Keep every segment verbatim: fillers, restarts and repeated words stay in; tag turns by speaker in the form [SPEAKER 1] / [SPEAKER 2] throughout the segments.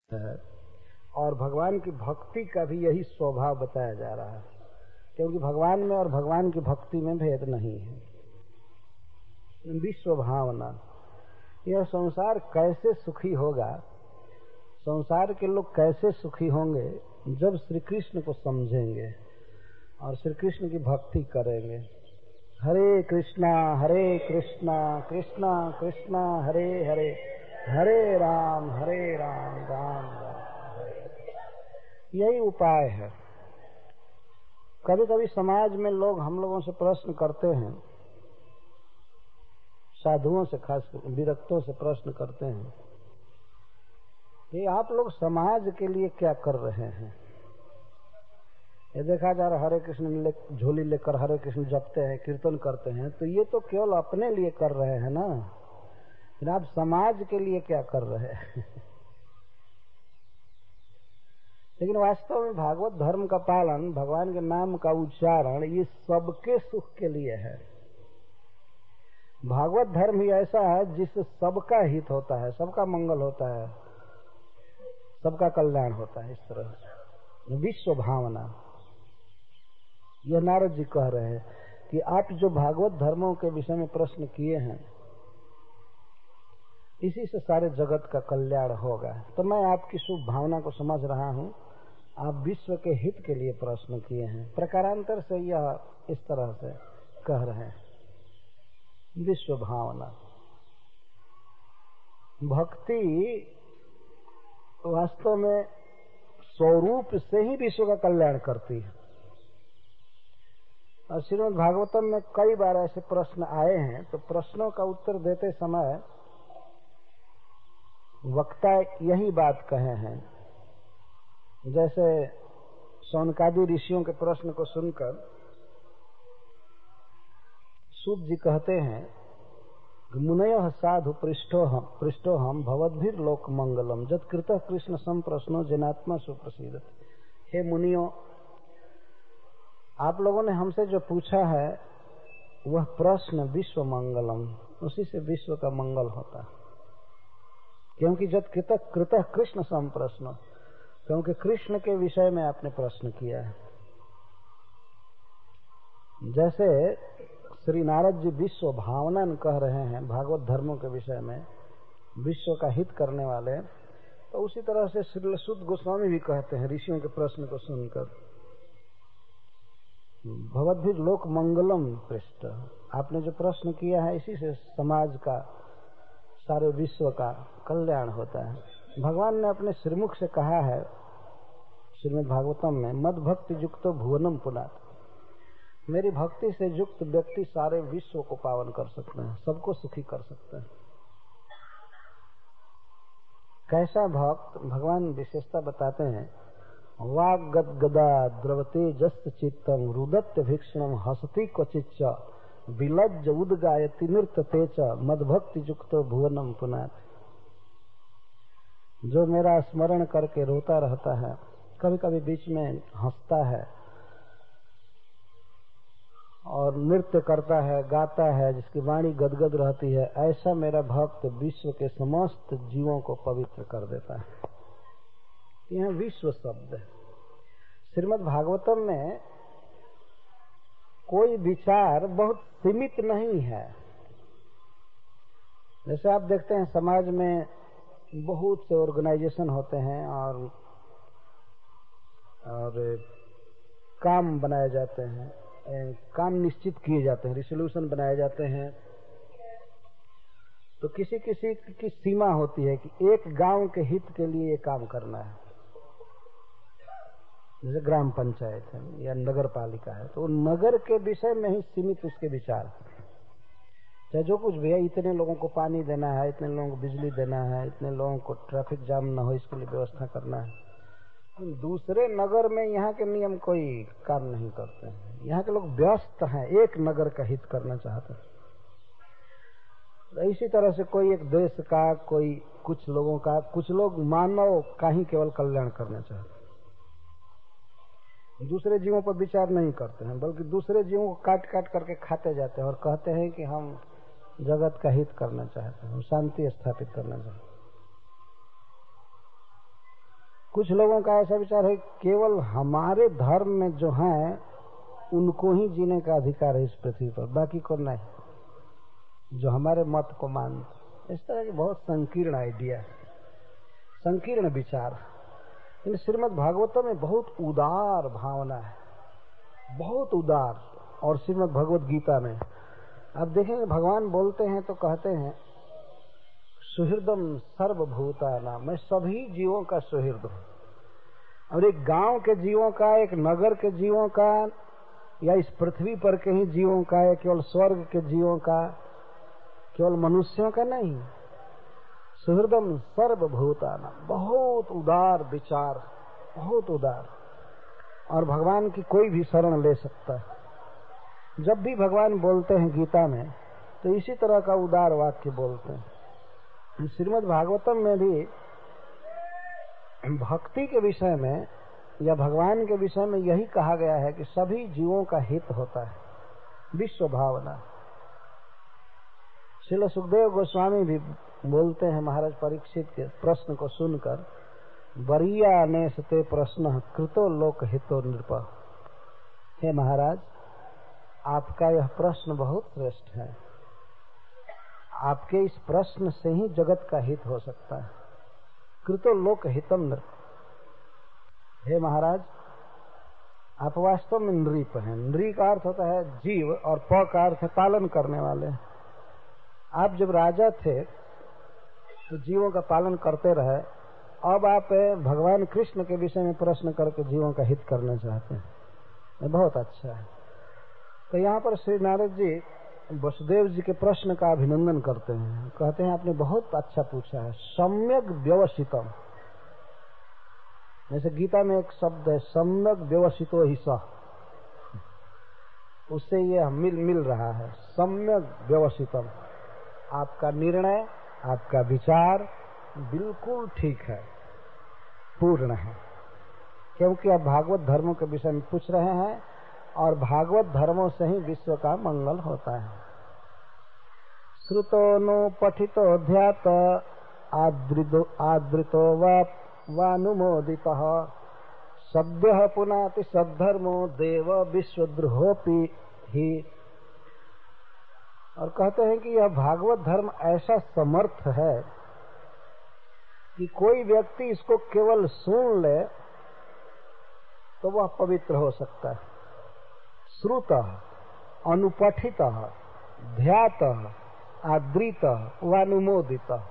[SPEAKER 1] है और भगवान की भक्ति का भी यही स्वभाव बताया जा रहा है, क्योंकि भगवान में और भगवान की भक्ति में भेद नहीं है। विश्व भावना, यह संसार कैसे सुखी होगा, संसार के लोग कैसे सुखी होंगे जब श्री कृष्ण को समझेंगे और श्री कृष्ण की भक्ति करेंगे। हरे कृष्णा हरे कृष्णा कृष्णा कृष्णा हरे हरे, हरे राम हरे राम राम राम हरे हरे। यही उपाय है। कभी कभी समाज में लोग हम लोगों से प्रश्न करते हैं, साधुओं से, खास विरक्तों से प्रश्न करते हैं कि आप लोग समाज के लिए क्या कर रहे हैं। ये देखा जा रहा हरे कृष्ण ले, झोली लेकर हरे कृष्ण जपते हैं, कीर्तन करते हैं, तो ये तो केवल अपने लिए कर रहे हैं ना, फिर आप समाज के लिए क्या कर रहे हैं। लेकिन वास्तव में भागवत धर्म का पालन, भगवान के नाम का उच्चारण, ये सबके सुख के लिए है। भागवत धर्म ही ऐसा है जिससे सबका हित होता है, सबका मंगल होता है, सबका कल्याण होता है। इस तरह से विश्व भावना, यह नारद जी कह रहे हैं कि आप जो भागवत धर्मों के विषय में प्रश्न किए हैं, इसी से सारे जगत का कल्याण होगा। तो मैं आपकी शुभ भावना को समझ रहा हूं, आप विश्व के हित के लिए प्रश्न किए हैं। प्रकारांतर से यह इस तरह से कह रहे हैं। विश्व भावना, भक्ति वास्तव में स्वरूप से ही विश्व का कल्याण करती है। और श्रीमद् भागवतम में कई बार ऐसे प्रश्न आए हैं, तो प्रश्नों का उत्तर देते समय वक्ता यही बात कहे हैं। जैसे शौनकादि ऋषियों के प्रश्न को सुनकर सूत जी कहते हैं, मुनयः साधु पृष्ठोहम पृष्ठोहम भवद्भिर लोक मंगलम जत्कृतः कृष्ण संप्रश्नो जनात्मा सुप्रसिद्ध। हे मुनियों, आप लोगों ने हमसे जो पूछा है वह प्रश्न विश्व मंगलम, उसी से विश्व का मंगल होता है। क्योंकि जत्कृतः कृतः कृष्ण संप्रश्नो, क्योंकि कृष्ण के विषय में आपने प्रश्न किया है। जैसे श्री नारद जी विश्व भावना कह रहे हैं भागवत धर्मों के विषय में, विश्व का हित करने वाले, तो उसी तरह से श्री सुत गोस्वामी भी कहते हैं ऋषियों के प्रश्न को सुनकर, भवद्भिर लोक मंगलम पृष्ठ, आपने जो प्रश्न किया है इसी से समाज का, सारे विश्व का कल्याण होता है। भगवान ने अपने श्रीमुख से कहा है श्रीमद् भागवतम में, मद भक्ति युक्तो भुवनम पुनात्, मेरी भक्ति से युक्त व्यक्ति सारे विश्व को पावन कर सकते हैं, सबको सुखी कर सकते हैं। कैसा भक्त, भगवान विशेषता बताते हैं, वाग गदगदा द्रवते जस्त चित्तम रुदत्य भीक्षणम हसती क्वचिच्च विलज्ज उद्गायति नृत्यते च मदभक्ति युक्तो भुवनम पुनात्। जो मेरा स्मरण करके रोता रहता है, कभी कभी बीच में हंसता है और नृत्य करता है, गाता है, जिसकी वाणी गदगद रहती है, ऐसा मेरा भक्त विश्व के समस्त जीवों को पवित्र कर देता है। यह विश्व शब्द है। श्रीमद् भागवतम में कोई विचार बहुत सीमित नहीं है। जैसे आप देखते हैं समाज में बहुत से ऑर्गेनाइजेशन होते हैं और और काम बनाए जाते हैं, काम निश्चित किए जाते हैं, रिजोल्यूशन बनाए जाते हैं। तो किसी किसी की सीमा होती है कि एक गांव के हित के लिए ये काम करना है। जैसे ग्राम पंचायत है या नगर पालिका है, तो नगर के विषय में ही सीमित उसके विचार, चाहे जो कुछ भी है, इतने लोगों को पानी देना है, इतने लोगों को बिजली देना है, इतने लोगों को ट्रैफिक जाम न हो इसके लिए व्यवस्था करना है। दूसरे नगर में यहाँ के नियम कोई काम नहीं करते हैं। यहाँ के लोग व्यस्त हैं, एक नगर का हित करना चाहते हैं। इसी तरह से कोई एक देश का, कोई कुछ लोगों का, कुछ लोग मानव का ही केवल कल्याण करना चाहते हैं, दूसरे जीवों पर विचार नहीं करते हैं, बल्कि दूसरे जीवों को काट काट करके खाते जाते हैं और कहते हैं कि हम जगत का हित करना चाहते हैं, हम शांति स्थापित करना चाहते हैं। कुछ लोगों का ऐसा विचार है केवल हमारे धर्म में जो है उनको ही जीने का अधिकार है इस पृथ्वी पर, बाकी को नहीं, जो हमारे मत को मानते। इस तरह की बहुत संकीर्ण आइडिया, संकीर्ण विचार। इन श्रीमद् भागवतम में बहुत उदार भावना है, बहुत उदार। और श्रीमद् भगवत गीता में आप देखेंगे भगवान बोलते हैं तो कहते हैं सुहृदम सर्वभूतानां, मैं सभी जीवों का सुहृद हूं। और एक गांव के जीवों का, एक नगर के जीवों का, या इस पृथ्वी पर के ही जीवों का, या केवल स्वर्ग के जीवों का, केवल मनुष्यों का नहीं, सुहृदम सर्वभूतानां, बहुत उदार विचार, बहुत उदार। और भगवान की कोई भी शरण ले सकता है। जब भी भगवान बोलते हैं गीता में तो इसी तरह का उदार वाक्य बोलते हैं। श्रीमद् भागवतम में भी भक्ति के विषय में या भगवान के विषय में यही कहा गया है कि सभी जीवों का हित होता है, विश्व भावना। श्रील सुखदेव गोस्वामी भी बोलते हैं महाराज परीक्षित के प्रश्न को सुनकर, वरीया नेसते प्रश्न कृतो लोक हितो नृप। हे महाराज, आपका यह प्रश्न बहुत श्रेष्ठ है, आपके इस प्रश्न से ही जगत का हित हो सकता है। कृतो लोक हितम नृप। हे महाराज, आप वास्तव में नृप हैं। नृ का अर्थ होता है जीव और प का अर्थ है पालन करने वाले। आप जब राजा थे तो जीवों का पालन करते रहे, अब आप भगवान कृष्ण के विषय में प्रश्न करके जीवों का हित करना चाहते हैं, ये बहुत अच्छा है। तो यहाँ पर श्री नारद जी वसुदेव जी के प्रश्न का अभिनंदन करते हैं, कहते हैं आपने बहुत अच्छा पूछा है, सम्यक व्यवसितम। जैसे गीता में एक शब्द है सम्यक व्यवसितो ही सह, उससे ये मिल मिल रहा है। सम्यक व्यवसितम, आपका निर्णय, आपका विचार बिल्कुल ठीक है, पूर्ण है, क्योंकि आप भागवत धर्मों के विषय में पूछ रहे हैं और भागवत धर्मों से ही विश्व का मंगल होता है। श्रुतो नो पठितो ध्यात आदृतो आदृतो वानुमोदितः सद्यः पुनाति सद्धर्मो देव विश्वद्रोहोपि ही। और कहते हैं कि यह भागवत धर्म ऐसा समर्थ है कि कोई व्यक्ति इसको केवल सुन ले तो वह पवित्र हो सकता है। श्रुतः, अनुपठितः, ध्यातः, आदृतः, वानुमोदितः।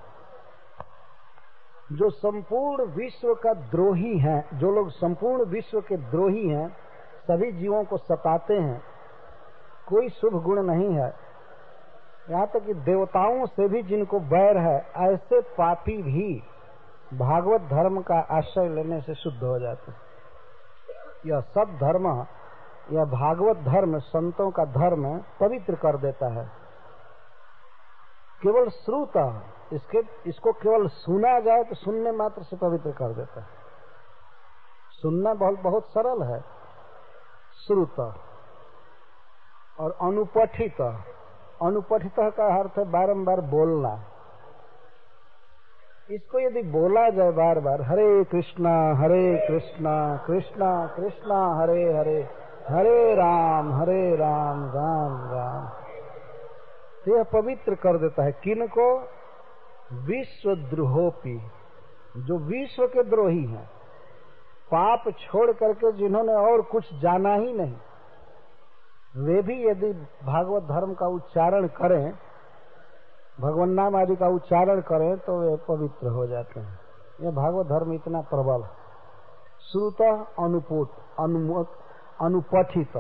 [SPEAKER 1] जो संपूर्ण विश्व का द्रोही है, जो लोग संपूर्ण विश्व के द्रोही हैं, सभी जीवों को सताते हैं, कोई शुभ गुण नहीं है, यहाँ तक कि देवताओं से भी जिनको बैर है, ऐसे पापी भी भागवत धर्म का आश्रय लेने से शुद्ध हो जाते हैं। यह सब धर्म, यह भागवत धर्म, संतों का धर्म पवित्र कर देता है। केवल श्रुत, इसके इसको केवल सुना जाए तो सुनने मात्र से पवित्र कर देता है। सुनना बहुत बहुत सरल है, श्रुत। और अनुपठित, अनुपठित का अर्थ है बारंबार बोलना। इसको यदि बोला जाए बार बार, हरे कृष्णा हरे कृष्णा कृष्णा कृष्णा हरे हरे, हरे राम हरे राम राम राम, तो यह पवित्र कर देता है। किनको? विश्वद्रोहोपि, जो विश्व के द्रोही हैं, पाप छोड़ करके जिन्होंने और कुछ जाना ही नहीं, वे भी यदि भागवत धर्म का उच्चारण करें, भगवान नाम आदि का उच्चारण करें, तो वे पवित्र हो जाते हैं। यह भागवत धर्म इतना प्रबल है। श्रुत, अनुपुट, अनुमोद, अनुपठित,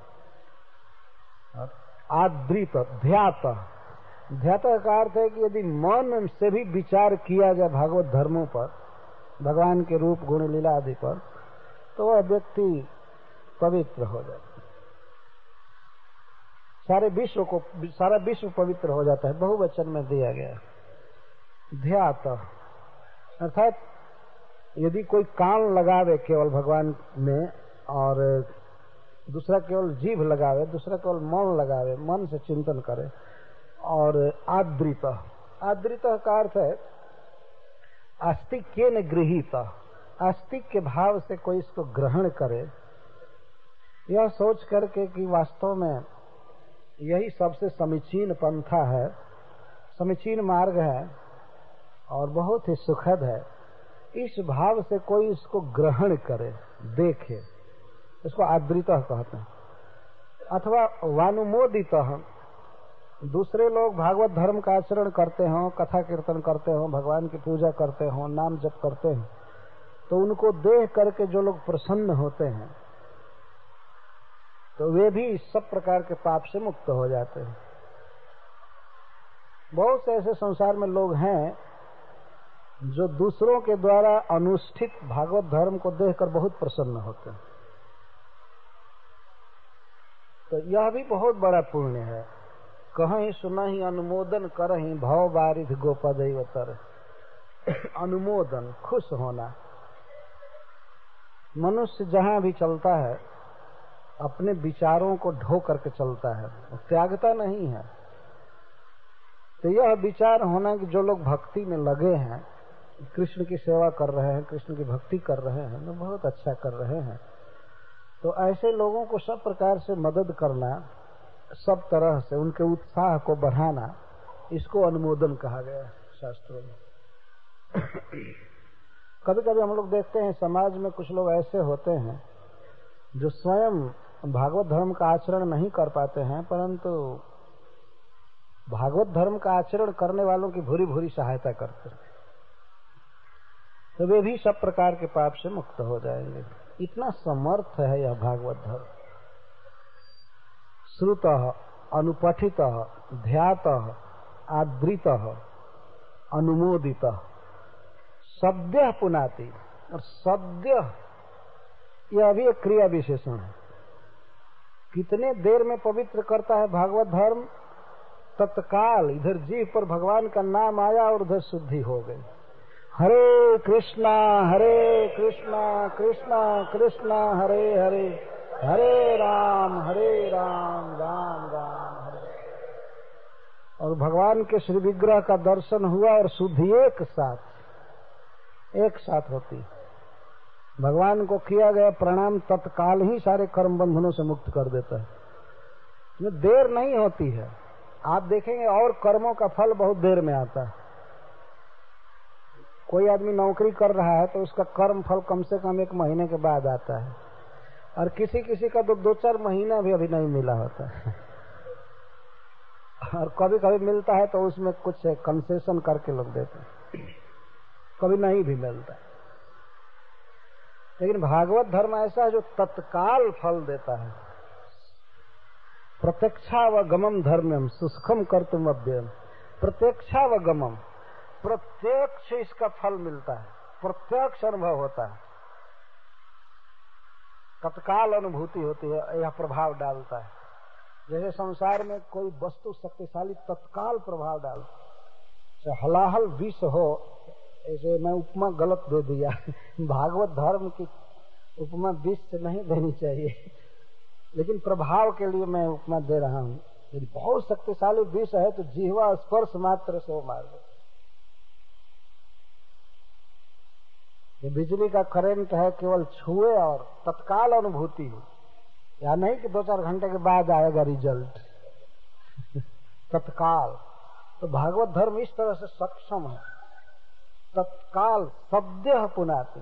[SPEAKER 1] आदृत, ध्यात। ध्यात का अर्थ है कि यदि मन से भी विचार किया जाए भागवत धर्मों पर, भगवान के रूप गुण लीला आदि पर, तो वह व्यक्ति पवित्र हो जाता है। सारे विश्व को, सारा विश्व पवित्र हो जाता है। बहुवचन में दिया गया ध्यात, अर्थात यदि कोई कान लगावे केवल भगवान में, और दूसरा केवल जीभ लगावे, दूसरा केवल मन लगावे, मन से चिंतन करे। और आदृत, आदृत का अर्थ है आस्तिक्येन गृहीत, आस्तिक के भाव से कोई इसको ग्रहण करे, यह सोच करके कि वास्तव में यही सबसे समीचीन पंथा है, समीचीन मार्ग है और बहुत ही सुखद है, इस भाव से कोई इसको ग्रहण करे, देखे, इसको आदृतः कहते हैं। अथवा वानुमोदितः, दूसरे लोग भागवत धर्म का आचरण करते हों, कथा कीर्तन करते हों, भगवान की पूजा करते हों, नाम जप करते हैं, तो उनको देख करके जो लोग प्रसन्न होते हैं तो वे भी इस सब प्रकार के पाप से मुक्त हो जाते हैं। बहुत से ऐसे संसार में लोग हैं जो दूसरों के द्वारा अनुष्ठित भागवत धर्म को देखकर बहुत प्रसन्न होते हैं, तो यह भी बहुत बड़ा पुण्य है। कहीं सुनहि अनुमोदन करहि भव बारिध गोपद अवतर। अनुमोदन, खुश होना। मनुष्य जहां भी चलता है अपने विचारों को ढो करके चलता है, त्यागता नहीं है। तो यह विचार होना कि जो लोग भक्ति में लगे हैं, कृष्ण की सेवा कर रहे हैं, कृष्ण की भक्ति कर रहे हैं, तो बहुत अच्छा कर रहे हैं, तो ऐसे लोगों को सब प्रकार से मदद करना, सब तरह से उनके उत्साह को बढ़ाना, इसको अनुमोदन कहा गया है शास्त्रों में। कभी कभी हम लोग देखते हैं समाज में कुछ लोग ऐसे होते हैं जो स्वयं भागवत धर्म का आचरण नहीं कर पाते हैं, परंतु भागवत धर्म का आचरण करने वालों की भूरी भूरी सहायता करते हैं, तो वे भी सब प्रकार के पाप से मुक्त हो जाएंगे। इतना समर्थ है यह भागवत धर्म। श्रुतः, अनुपठितः, ध्यातः, आदृतः, अनुमोदितः, सद्यः पुनाति। और सद्य यह भी एक क्रिया विशेषण है। कितने देर में पवित्र करता है भागवत धर्म? तत्काल इधर जीभ पर भगवान का नाम आया और उधर शुद्धि हो गई। हरे कृष्णा हरे कृष्णा कृष्णा कृष्णा हरे हरे, हरे राम हरे राम राम राम हरे। और भगवान के श्री विग्रह का दर्शन हुआ और शुद्धि एक साथ एक साथ होती। भगवान को किया गया प्रणाम तत्काल ही सारे कर्म बंधनों से मुक्त कर देता है, इसमें देर नहीं होती है। आप देखेंगे और कर्मों का फल बहुत देर में आता है। कोई आदमी नौकरी कर रहा है तो उसका कर्म फल कम से कम एक महीने के बाद आता है, और किसी किसी का तो दो चार महीना भी अभी नहीं मिला होता है, और कभी कभी मिलता है तो उसमें कुछ कंसेशन करके लोग देते हैं, कभी नहीं भी मिलता। लेकिन भागवत धर्म ऐसा है जो तत्काल फल देता है। प्रत्यक्षावगमम धर्मम सुखम कर्तुम अव्ययम। प्रत्यक्षावगमम, प्रत्यक्ष इसका फल मिलता है, प्रत्यक्ष अनुभव होता है, तत्काल अनुभूति होती है, यह प्रभाव डालता है। जैसे संसार में कोई वस्तु शक्तिशाली तत्काल प्रभाव डालता है, हलाहल विष हो, ऐसे मैं उपमा गलत दे दिया, भागवत धर्म की उपमा विष से नहीं देनी चाहिए, लेकिन प्रभाव के लिए मैं उपमा दे रहा हूँ। यदि बहुत शक्तिशाली विष है तो जीवा स्पर्श मात्र से वो मार दे। ये बिजली का करंट है, केवल छुए और तत्काल अनुभूति है, या नहीं कि दो चार घंटे के बाद आएगा रिजल्ट। तत्काल। तो भागवत धर्म इस तरह से सक्षम है, तत्काल सद्यः पुनाति।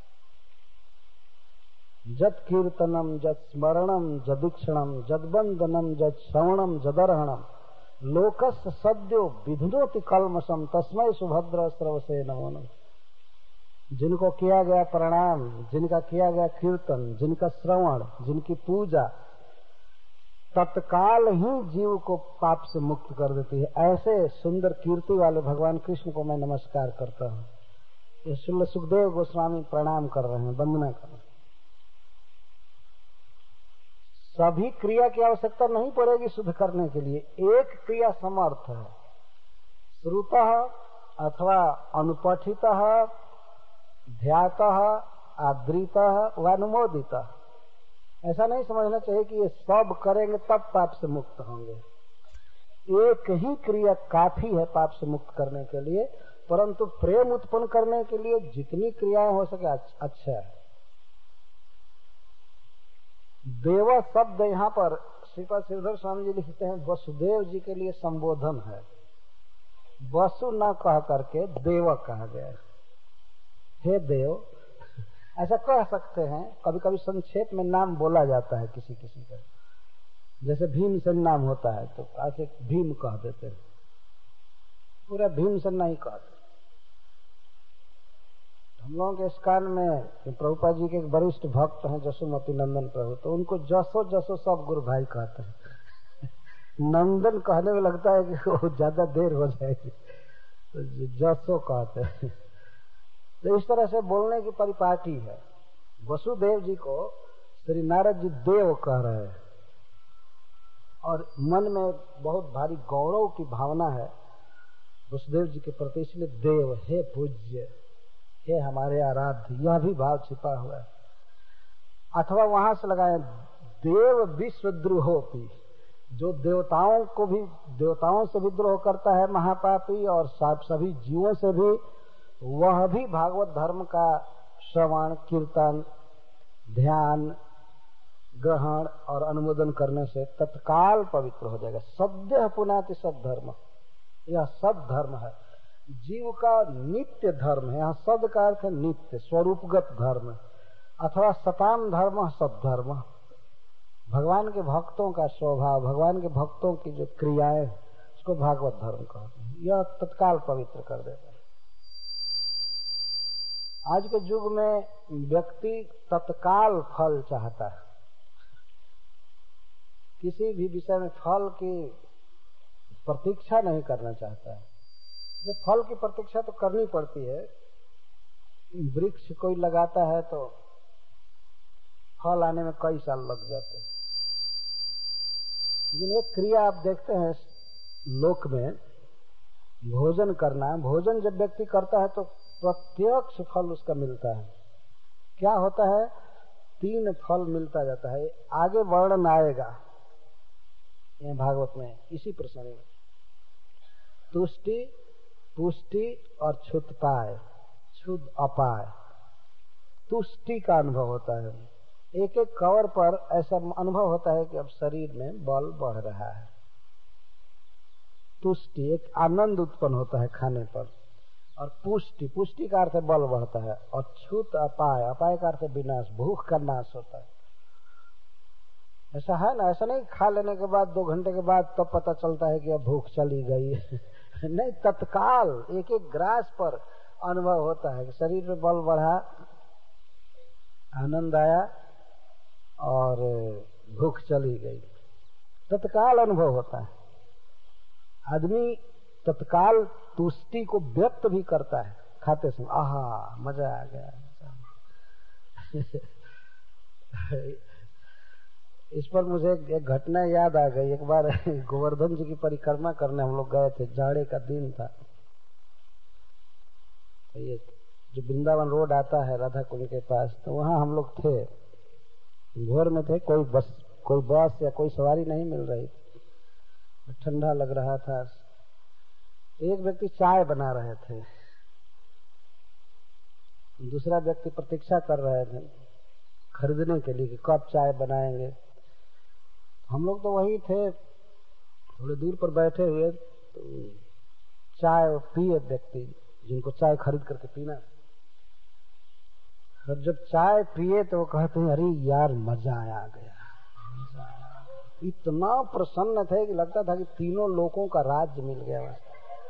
[SPEAKER 1] जत कीर्तनम जत स्मरणम जदीक्षणम जदबंदनम जत श्रवणम जदर्हणम लोकस्य सद्यो विधुनोति कल्मषम तस्मै सुभद्र स्रवसे नमो नमः। जिनको किया गया प्रणाम, जिनका किया गया कीर्तन, जिनका श्रवण, जिनकी पूजा, तत्काल ही जीव को पाप से मुक्त कर देती है। ऐसे सुंदर कीर्ति वाले भगवान कृष्ण को मैं नमस्कार करता हूँ। ये श्रील सुखदेव गोस्वामी प्रणाम कर रहे हैं, वंदना कर रहे हैं। सभी क्रिया की आवश्यकता नहीं पड़ेगी शुद्ध करने के लिए, एक क्रिया समर्थ है। श्रुतः अथवा अनुपठितः, ध्यातः, आदृतः व अनुमोदितः। ऐसा नहीं समझना चाहिए कि ये सब करेंगे तब पाप से मुक्त होंगे। एक ही क्रिया काफी है पाप से मुक्त करने के लिए, परंतु प्रेम उत्पन्न करने के लिए जितनी क्रियाएं हो सके अच्छा है। देव शब्द यहाँ पर श्रीपाद श्रीधर स्वामी जी लिखते हैं वसुदेव जी के लिए संबोधन है। वसु न कह करके देव कहा गया। हे देव ऐसा कह सकते हैं। कभी कभी संक्षेप में नाम बोला जाता है किसी किसी का, जैसे भीम से नाम होता है तो ऐसे भीम कह देते हैं, पूरा भीम से नहीं कहते। हम लोगों के इस कान में प्रभुपाद जी के एक वरिष्ठ भक्त हैं जसोमती नंदन प्रभु, तो उनको जसो जसो सब गुरु भाई कहते हैं। नंदन कहने में लगता है कि वो ज्यादा देर हो जाएगी, तो जसो कहते हैं। तो इस तरह से बोलने की परिपाटी है। वसुदेव जी को श्री नारद जी देव कह रहे हैं और मन में बहुत भारी गौरव की भावना है वसुदेव जी के प्रति, इसलिए देव, हे पूज्य, हे हमारे आराध्य, यह भी भाव छिपा हुआ है। अथवा वहां से लगाए देव विश्वद्रोहोपी, जो देवताओं को भी, देवताओं से भी द्रोह करता है महापापी और सभी जीवों से भी, वह भी भागवत धर्म का श्रवण कीर्तन ध्यान ग्रहण और अनुमोदन करने से तत्काल पवित्र हो जाएगा। सद्य पुनाति सद्धर्म, यह सद्धर्म है, जीव का नित्य धर्म है। यहाँ सद का अर्थ है नित्य स्वरूपगत धर्म, अथवा सताम धर्म सद्धर्म, भगवान के भक्तों का स्वभाव, भगवान के भक्तों की जो क्रियाएं, उसको भागवत धर्म कहते हैं। यह तत्काल पवित्र कर देता है। आज के युग में व्यक्ति तत्काल फल चाहता है, किसी भी विषय में फल की प्रतीक्षा नहीं करना चाहता है। जो फल की प्रतीक्षा तो करनी पड़ती है, वृक्ष कोई लगाता है तो फल आने में कई साल लग जाते हैं, लेकिन एक क्रिया आप देखते हैं लोक में, भोजन करना, भोजन जब व्यक्ति करता है तो प्रत्यक्ष फल उसका मिलता है। क्या होता है, तीन फल मिलता जाता है। आगे वर्णन आएगा ये भागवत में इसी प्रसंग में, तुष्टि पुष्टि और क्षुत्पाय, क्षुद अपाय। तुष्टि का अनुभव होता है, एक एक कवर पर ऐसा अनुभव होता है कि अब शरीर में बल बढ़ रहा है। तुष्टि एक आनंद उत्पन्न होता है खाने पर, और पुष्टि, पुष्टि का अर्थ बल बढ़ता है, और क्षुत अपाय, अपाय का अर्थ विनाश, भूख का नाश होता है। ऐसा है ना, ऐसा नहीं खा लेने के बाद दो घंटे के बाद तब तो पता चलता है कि अब भूख चली गई। नहीं, तत्काल एक एक ग्रास पर अनुभव होता है कि शरीर में बल बढ़ा, आनंद आया और भूख चली गई। तत्काल अनुभव होता है। आदमी तत्काल तुष्टि को व्यक्त भी करता है खाते समय, आहा मजा आ गया। इस पर मुझे एक घटना याद आ गई। एक बार गोवर्धन जी की परिक्रमा करने हम लोग गए थे, जाड़े का दिन था। ये जो वृंदावन रोड आता है राधा कुंड के पास, तो वहाँ हम लोग थे, भोर में थे, कोई बस कोई बस या कोई सवारी नहीं मिल रही, ठंडा लग रहा था। एक व्यक्ति चाय बना रहे थे, दूसरा व्यक्ति प्रतीक्षा कर रहे थे खरीदने के लिए कि कब चाय बनाएंगे। हम लोग तो वही थे, थोड़ी दूर पर बैठे हुए, तो चाय पिए व्यक्ति जिनको चाय खरीद करके पीना। और जब चाय पिए तो वो कहते हैं, अरे यार मजा आ गया, मजा आया। इतना प्रसन्न थे कि लगता था कि तीनों लोगों का राज्य मिल गया बस।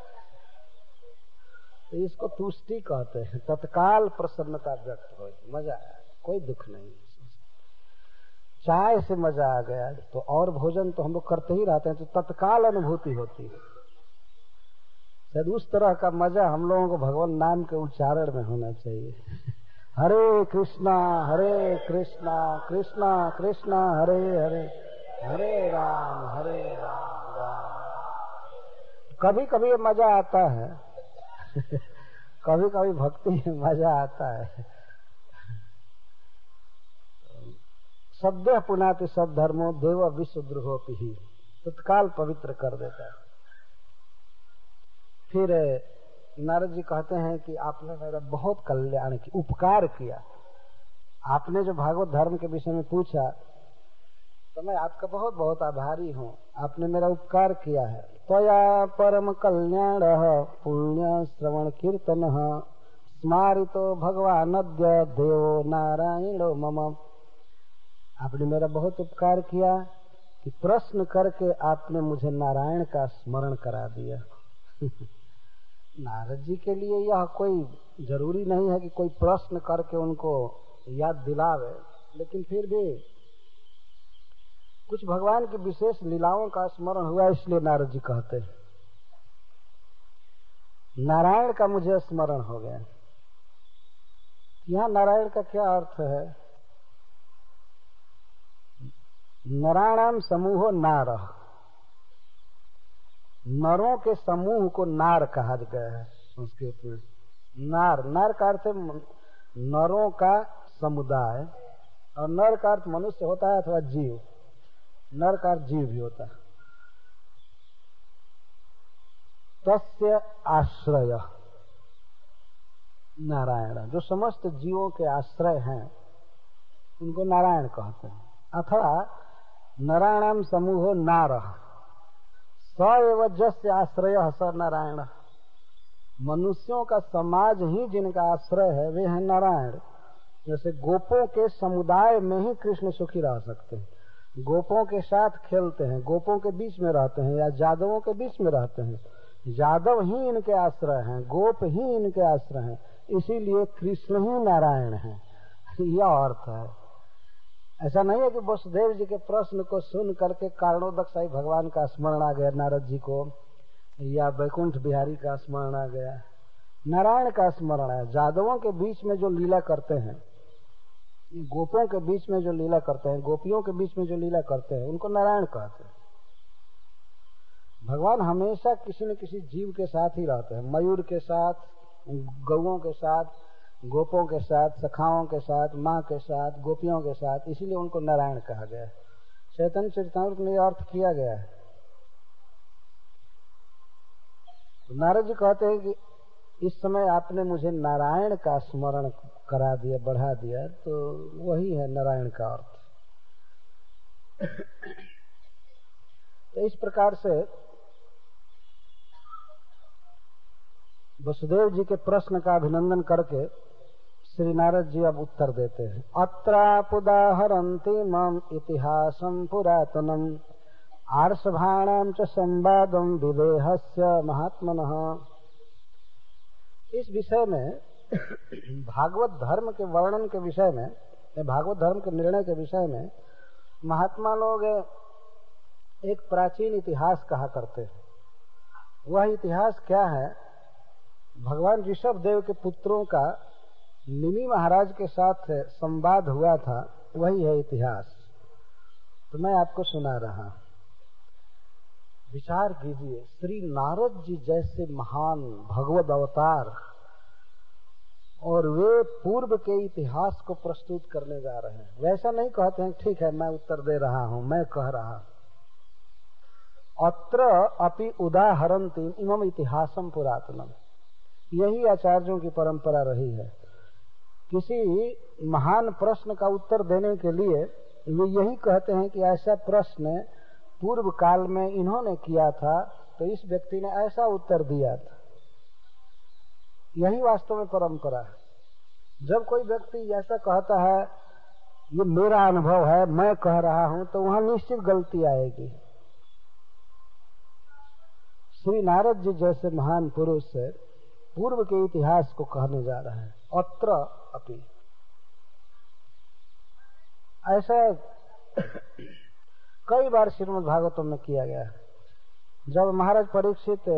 [SPEAKER 1] तो इसको तुष्टि कहते हैं, तत्काल प्रसन्नता व्यक्त हो, मजा आया, कोई दुख नहीं। चाय से मजा आ गया, तो और भोजन तो हम लोग करते ही रहते हैं, तो तत्काल अनुभूति होती है। शायद उस तरह का मजा हम लोगों को भगवान नाम के उच्चारण में होना चाहिए। हरे कृष्णा हरे कृष्णा कृष्णा कृष्णा हरे हरे, हरे राम हरे राम राम। कभी कभी ये मजा आता है, कभी कभी भक्ति में मजा आता है। सद्य पुनाति सद्धर्मो देव विश्वद्रोहोपि ही, तत्काल पवित्र कर देता है। फिर नारद जी कहते हैं कि आपने मेरा बहुत कल्याण किया, उपकार किया। आपने जो भागवत धर्म के विषय में पूछा तो मैं आपका बहुत बहुत आभारी हूँ, आपने मेरा उपकार किया है। त्वया परम कल्याण पुण्य श्रवण कीर्तन स्मारितो भगवानद्य देवो नारायणो मम। आपने मेरा बहुत उपकार किया कि प्रश्न करके आपने मुझे नारायण का स्मरण करा दिया। नारद जी के लिए यह कोई जरूरी नहीं है कि कोई प्रश्न करके उनको याद दिलावे, लेकिन फिर भी कुछ भगवान की विशेष लीलाओं का स्मरण हुआ, इसलिए नारद जी कहते हैं नारायण का मुझे स्मरण हो गया। यहाँ नारायण का क्या अर्थ है? नराणाम समूहो नार, नरों के समूह को नार कहा गया है संस्कृत में। नार, नार का अर्थ नरों का समुदाय, और नर का अर्थ मनुष्य होता है अथवा जीव, नर का अर्थ जीव भी होता है। तस्य आश्रय नारायण, जो समस्त जीवों के आश्रय हैं उनको नारायण कहते हैं। अथवा नराणाम समूहो नार स एव जस्य आश्रय स नारायण, मनुष्यों का समाज ही जिनका आश्रय है वे हैं नारायण। जैसे गोपों के समुदाय में ही कृष्ण सुखी रह सकते हैं, गोपों के साथ खेलते हैं, गोपों के बीच में रहते हैं, या यादवों के बीच में रहते हैं, यादव ही इनके आश्रय हैं, गोप ही इनके आश्रय हैं, इसीलिए कृष्ण ही नारायण है, यह अर्थ है। ऐसा नहीं है कि वसुदेव जी के प्रश्न को सुन करके कारणोदकशाही भगवान का स्मरण आ गया नारद जी को, या वैकुंठ बिहारी का स्मरण आ गया। नारायण का स्मरण है। यादवों के बीच में जो लीला करते हैं, गोपों के बीच में जो लीला करते हैं, गोपियों के बीच में जो लीला करते हैं, उनको नारायण कहते हैं। भगवान हमेशा किसी न किसी जीव के साथ ही रहते हैं, मयूर के साथ, गौओं के साथ, गोपों के साथ, सखाओं के साथ, माँ के साथ, गोपियों के साथ, इसीलिए उनको नारायण कहा गया है। चैतन्य चरितामृत में अर्थ किया गया है। नारद जी कहते हैं कि इस समय आपने मुझे नारायण का स्मरण करा दिया, बढ़ा दिया, तो वही है नारायण का अर्थ। तो इस प्रकार से वसुदेव जी के प्रश्न का अभिनंदन करके श्री नारद जी अब उत्तर देते हैं। अत्रापुदाहरन्ति मम इतिहासं पुरातनम् आर्षभाणां च संवादं विदेहस्य महात्मनः। इस विषय में भागवत धर्म के वर्णन के विषय में, भागवत धर्म के निर्णय के विषय में महात्मा लोग एक प्राचीन इतिहास कहा करते हैं। वह इतिहास क्या है? भगवान ऋषभ देव के पुत्रों का निमि महाराज के साथ संवाद हुआ था, वही है इतिहास। तो मैं आपको सुना रहा। विचार कीजिए, श्री नारद जी जैसे महान भगवत अवतार, और वे पूर्व के इतिहास को प्रस्तुत करने जा रहे हैं। वैसा नहीं कहते हैं ठीक है मैं उत्तर दे रहा हूं, मैं कह रहा। अत्र अपि उदाहरन्ति इमम इतिहासम पुरातनम, यही आचार्यों की परंपरा रही है। किसी महान प्रश्न का उत्तर देने के लिए वे यही कहते हैं कि ऐसा प्रश्न पूर्व काल में इन्होंने किया था, तो इस व्यक्ति ने ऐसा उत्तर दिया था। यही वास्तव में परंपरा है। जब कोई व्यक्ति ऐसा कहता है ये मेरा अनुभव है, मैं कह रहा हूं, तो वहां निश्चित गलती आएगी। श्री नारद जी जैसे महान पुरुष से पूर्व के इतिहास को कहने जा रहे हैं। अत्र अपि, ऐसा कई बार श्रीमद् भागवतम में किया गया है। जब महाराज परीक्षित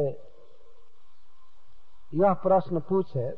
[SPEAKER 1] यह प्रश्न पूछे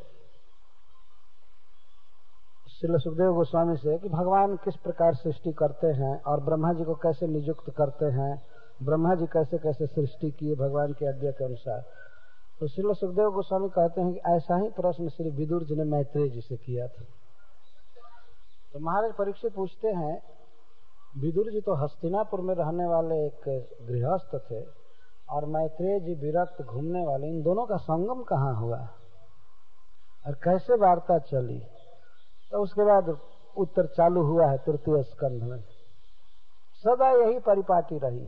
[SPEAKER 1] श्री सुखदेव गोस्वामी से कि भगवान किस प्रकार सृष्टि करते हैं और ब्रह्मा जी को कैसे नियुक्त करते हैं, ब्रह्मा जी कैसे कैसे सृष्टि किए भगवान की आज्ञा के अनुसार, तो श्री सुखदेव गोस्वामी कहते हैं कि ऐसा ही प्रश्न श्री विदुर जी ने मैत्रेय जी से किया था। तो महाराज परीक्षित पूछते हैं, विदुर जी तो हस्तिनापुर में रहने वाले एक गृहस्थ थे और मैत्रेय जी विरक्त घूमने वाले, इन दोनों का संगम कहाँ हुआ और कैसे वार्ता चली? तो उसके बाद उत्तर चालू हुआ है तृतीय स्कंध में। सदा यही परिपाटी रही।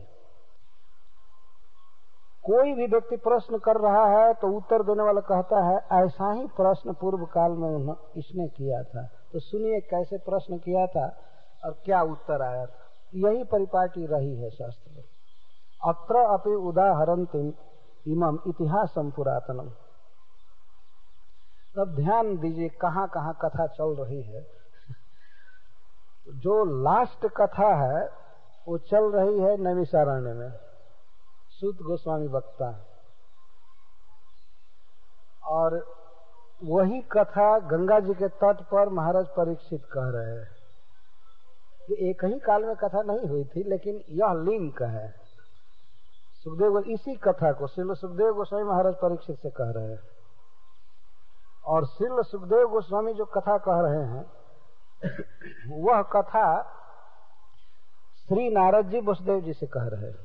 [SPEAKER 1] कोई भी व्यक्ति प्रश्न कर रहा है तो उत्तर देने वाला कहता है ऐसा ही प्रश्न पूर्व काल में इसने किया था, तो सुनिए कैसे प्रश्न किया था और क्या उत्तर आया था। यही परिपाटी रही है शास्त्र में। अत्र अपि उदाहरन्तिम इमम इतिहासम पुरातनम। तब ध्यान दीजिए कहाँ कहाँ कथा चल रही है। जो लास्ट कथा है वो चल रही है नैमिषारण्य में, सूत गोस्वामी वक्ता, और वही कथा गंगा जी के तट पर महाराज परीक्षित कह रहे हैं। एक ही काल में कथा नहीं हुई थी, लेकिन यह लिंक है। सुखदेव इसी कथा को श्रील सुखदेव गोस्वामी महाराज परीक्षित से कह रहे हैं, और श्रील सुखदेव गोस्वामी जो कथा कह रहे हैं वह कथा श्री नारद जी वसुदेव जी से कह रहे हैं।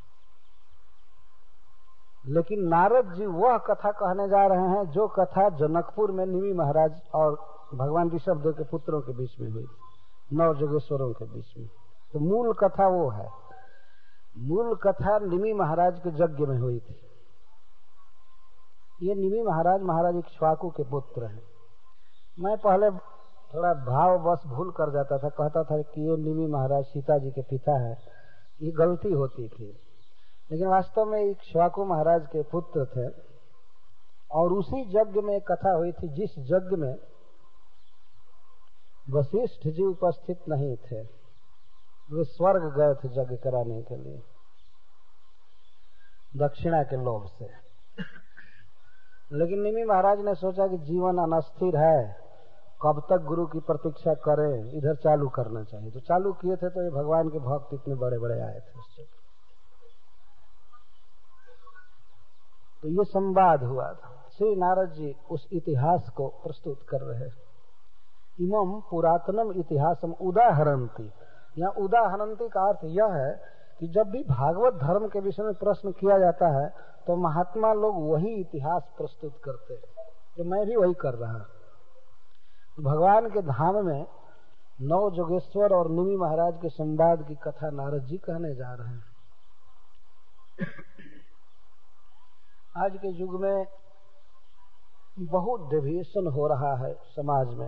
[SPEAKER 1] लेकिन नारद जी वह कथा कहने जा रहे हैं जो कथा जनकपुर में निमि महाराज और भगवान ऋषभदेव के पुत्रों के बीच में हुई, नौ जोगेश्वरों के बीच में। तो मूल कथा वो है। मूल कथा निमि महाराज के यज्ञ में हुई थी। ये निमि महाराज महाराज इक्ष्वाकु के पुत्र हैं। मैं पहले थोड़ा भाववश भूल कर जाता था, कहता था कि ये निमि महाराज सीता जी के पिता है। ये गलती होती थी, लेकिन वास्तव में इक्ष्वाकु महाराज के पुत्र थे। और उसी यज्ञ में एक कथा हुई थी जिस यज्ञ में वशिष्ठ जी उपस्थित नहीं थे, वे स्वर्ग गए थे यज्ञ कराने के लिए दक्षिणा के लोभ से। लेकिन निमि महाराज ने सोचा कि जीवन अनस्थिर है, कब तक गुरु की प्रतीक्षा करें, इधर चालू करना चाहिए। तो चालू किए थे, तो ये भगवान के भक्त इतने बड़े बड़े आए थे उससे। तो ये संवाद हुआ था। श्री नारद जी उस इतिहास को प्रस्तुत कर रहे हैं। इमम पुरातनम इतिहासम उदाहरन्ति। यहाँ उदाहरन्ति का अर्थ यह है कि जब भी भागवत धर्म के विषय में प्रश्न किया जाता है तो महात्मा लोग वही इतिहास प्रस्तुत करते हैं, तो मैं भी वही कर रहा। भगवान के धाम में नौ जोगेश्वर और निमि महाराज के संवाद की कथा नारद जी कहने जा रहे हैं। आज के युग में बहुत डेविएशन हो रहा है समाज में।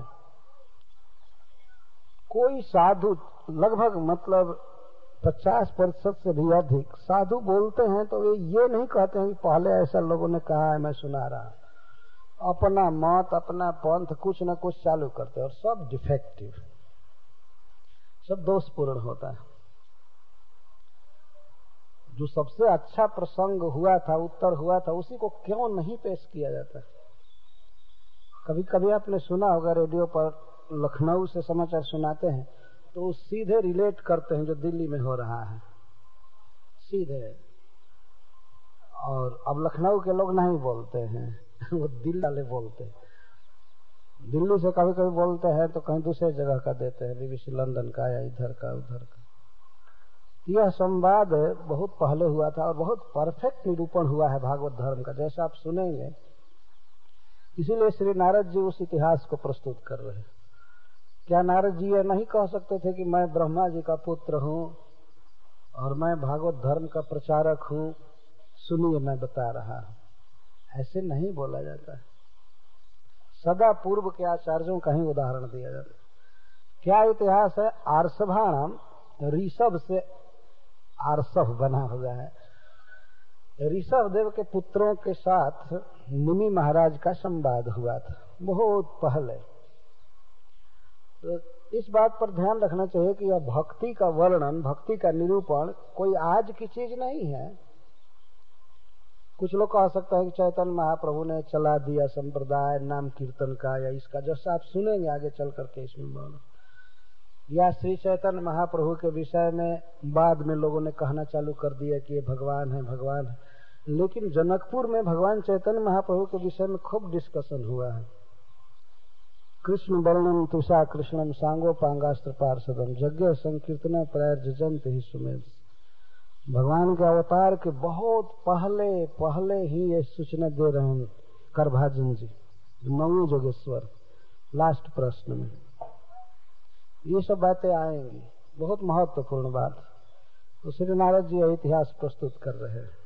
[SPEAKER 1] कोई साधु, लगभग मतलब पचास प्रतिशत से भी अधिक साधु बोलते हैं तो वे ये नहीं कहते हैं कि पहले ऐसा लोगों ने कहा है मैं सुना रहा। अपना मत, अपना पंथ कुछ न कुछ चालू करते हैं, और सब डिफेक्टिव, सब दोषपूर्ण होता है। जो सबसे अच्छा प्रसंग हुआ था, उत्तर हुआ था, उसी को क्यों नहीं पेश किया जाता? कभी कभी आपने सुना होगा रेडियो पर लखनऊ से समाचार सुनाते हैं तो सीधे रिलेट करते हैं जो दिल्ली में हो रहा है, सीधे। और अब लखनऊ के लोग नहीं बोलते हैं, वो दिल्ली वाले बोलते हैं। दिल्ली से कभी कभी बोलते हैं तो कहीं दूसरे जगह का देते हैं, बीबीसी लंदन का या इधर का उधर का। यह संवाद बहुत पहले हुआ था और बहुत परफेक्ट निरूपण हुआ है भागवत धर्म का, जैसा आप सुनेंगे। इसीलिए श्री नारद जी उस इतिहास को प्रस्तुत कर रहे हैं। क्या नारद जी ये नहीं कह सकते थे कि मैं ब्रह्मा जी का पुत्र हूँ और मैं भागवत धर्म का प्रचारक हूँ, सुनिए मैं बता रहा हूँ? ऐसे नहीं बोला जाता है। सदा पूर्व के आचार्यों का ही उदाहरण दिया जाता है। क्या इतिहास है? आर्षभाणाम, ऋषभ से आर्षभ बना हुआ है। ऋषभ देव के पुत्रों के साथ निमि महाराज का संवाद हुआ था बहुत पहले। तो इस बात पर ध्यान रखना चाहिए कि यह भक्ति का वर्णन, भक्ति का निरूपण कोई आज की चीज नहीं है। कुछ लोग कह सकते हैं कि चैतन्य महाप्रभु ने चला दिया संप्रदाय नाम कीर्तन का या इसका, जैसा आप सुनेंगे आगे चल करके इसमें वर्णन। या श्री चैतन्य महाप्रभु के विषय में बाद में लोगों ने कहना चालू कर दिया कि ये भगवान है भगवान है। लेकिन जनकपुर में भगवान चैतन्य महाप्रभु के विषय में खूब डिस्कशन हुआ है। कृष्ण वर्णन तुषा कृष्णम सांगो पांगास्त्र पार्षदम यज्ञ संकीर्तन प्रायर्जंत ही सुमेध। भगवान के अवतार के बहुत पहले पहले ही ये सूचना दे रहे हैं करभाजन जी, नवों जोगेश्वर लास्ट प्रश्न में। ये सब बातें आएंगी, बहुत महत्वपूर्ण बात। तो श्री नारद जी इतिहास प्रस्तुत कर रहे हैं।